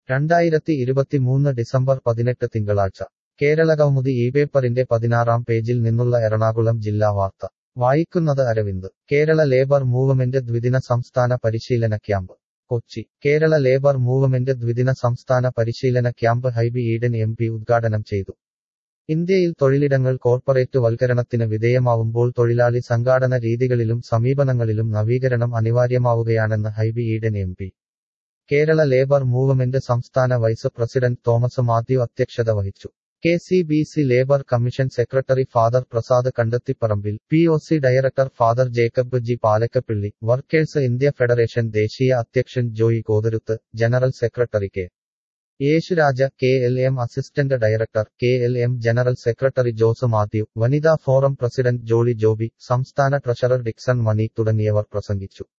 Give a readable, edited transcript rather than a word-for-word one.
2023 December 18 തിങ്കളാഴ്ച കേരളകൗമുദി ഇപേപ്പറിന്റെ 16-ാം പേജിൽ നിന്നുള്ള എറണാകുളം ജില്ലാ വാർത്ത വായിക്കുന്നത് അരവിന്ദ്. കേരള ലേബർ മൂവ്മെന്റ് ദ്വിദിന സംസ്ഥാന പരിശീലന camp Kochi. Kerala labour movement ദ്വിദിന സംസ്ഥാന പരിശീലന ക്യാമ്പ് ഹൈബി ഈഡൻ MP ഉദ്ഘാടനം ചെയ്തു. ഇന്ത്യയിൽ തൊഴിലിടങ്ങൾ കോർപ്പറേറ്റ് വൽക്കരണത്തിന് വിധേയമാവുമ്പോൾ തൊഴിലാളി സംഘാടന രീതികളിലും സമീപനങ്ങളിലും നവീകരണം അനിവാര്യമാവുകയാണെന്ന് Hibi Eden MP. Kerala labour movement സംസ്ഥാന വൈസ് പ്രസിഡന്റ് തോമസ് മാത്യു അധ്യക്ഷത വഹിച്ചു. KCBC labour commission secretary father Prasad Kandathiparambil, POC director father Jacob G. Palakkappilly, workers India federation ദേശീയ അധ്യക്ഷൻ Joy Kotharuth, general secretary K. Yesuraja, KLM assistant director, KLM general secretary Jose Mathew, വനിതാ ഫോറം പ്രസിഡന്റ് ജോളി ജോബി, സംസ്ഥാന ട്രഷറർ ഡിക്സൺ മണി തുടങ്ങിയവർ പ്രസംഗിച്ചു.